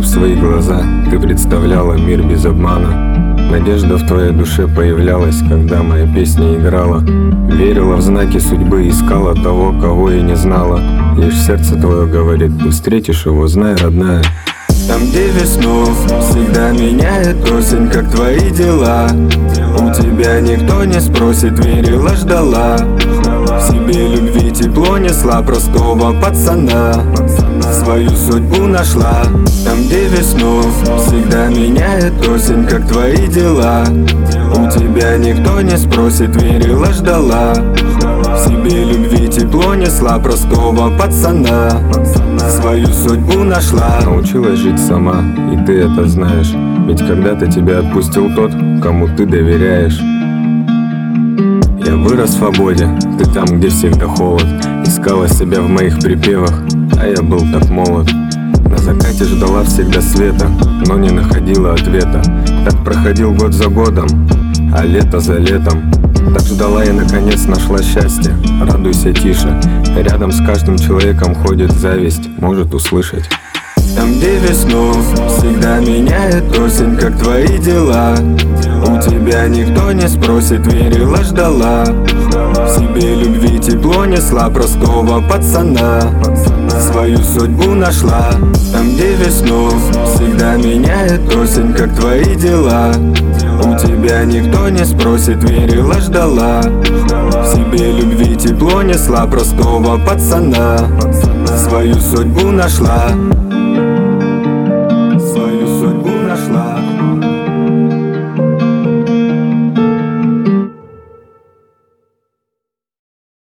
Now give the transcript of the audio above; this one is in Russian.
в свои глаза, ты представляла мир без обмана. Надежда в твоей душе появлялась, когда моя песня играла. Верила в знаки судьбы, искала того, кого и не знала. Лишь сердце твое говорит, ты встретишь его, знай, родная. Там, где весну всегда меняет осень, как твои дела. У тебя никто не спросит, верила, ждала. В себе любви тепло несла простого пацана. Свою судьбу нашла. Там, где весну всегда меняет осень, как твои дела. У тебя никто не спросит, верила, ждала. В себе любви тепло несла простого пацана. Свою судьбу нашла. Научилась жить сама, и ты это знаешь. Ведь когда-то тебя отпустил тот, кому ты доверяешь. Я вырос в свободе, ты там, где всегда холод. Искала себя в моих припевах, а я был так молод. На закате ждала всегда света, но не находила ответа. Так проходил год за годом, а лето за летом. Так ждала и наконец нашла счастье. Радуйся тише, рядом с каждым человеком ходит зависть, может услышать. Там, где весну всегда меняет осень, как твои дела. У тебя никто не спросит, верила, ждала. В себе любви тепло несла простого пацана. Свою судьбу нашла. Там, где весну всегда меняет осень, как твои дела. У тебя никто не спросит, верила, ждала. В себе любви тепло несла простого пацана. Свою судьбу нашла.